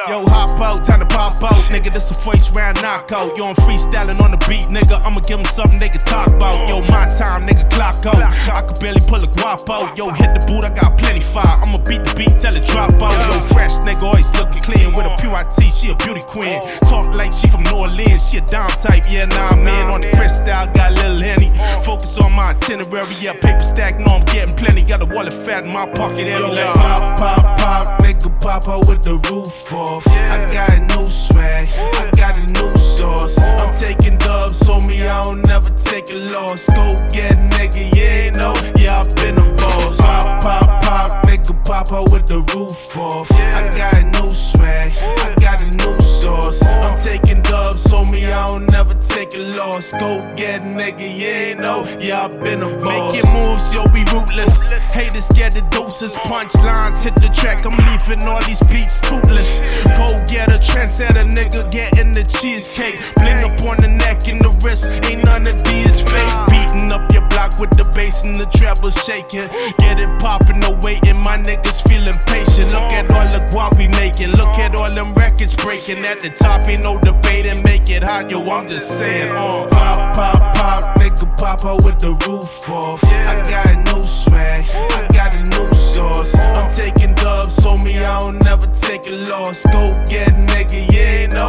Yo, hop out, time to pop out, nigga. This a first round knockout. Yo, I'm freestyling on the beat, nigga. I'ma give them something they can talk about. Yo, my time, nigga, clock out. I could barely pull a guap out. Yo, hit the boot, I got plenty fire. I'ma beat the beat till it drop out. Yo, fresh nigga, always looking clean with a pure IT. She a beauty queen. Talk like she from New Orleans. She a dime type, yeah, nah, man. On the crystal, got a little Henny. Focus on my itinerary, yeah, paper stack. Know I'm getting plenty. Got a wallet fat in my pocket. Yo, like pop, pop, pop, nigga, pop out with the roof off. I got a new swag, I got a new sauce. I'm taking dubs, so me I don't never take a loss. Go get a nigga, yeah, know, yeah, I been a boss. Pop, pop, pop, nigga, pop out with the roof off. I got a new swag, I got a new sauce. I'm taking dubs, so me I don't never take a loss. Go get a nigga, yeah, know, yeah, I been a boss. Making moves, yo, we rootless. Haters get the doses, punchlines hit the track. I'm leaving all these beats toothless. Go get a trendsetter, nigga, getting the cheesecake. Bling up on the neck and the wrist, ain't none of these fake. Beating up your block with the bass and the treble shaking. Get it poppin', no waiting, my niggas feeling patient. Look at all the guap we making, look at all them records breaking. At the top, ain't no debating, make it hot, yo, I'm just saying, pop, pop, pop, nigga, pop out with the roof off. I got a new swag, I got a new sauce. I'm taking dubs, so me I don't never take a loss. Go get a nigga, yeah, no,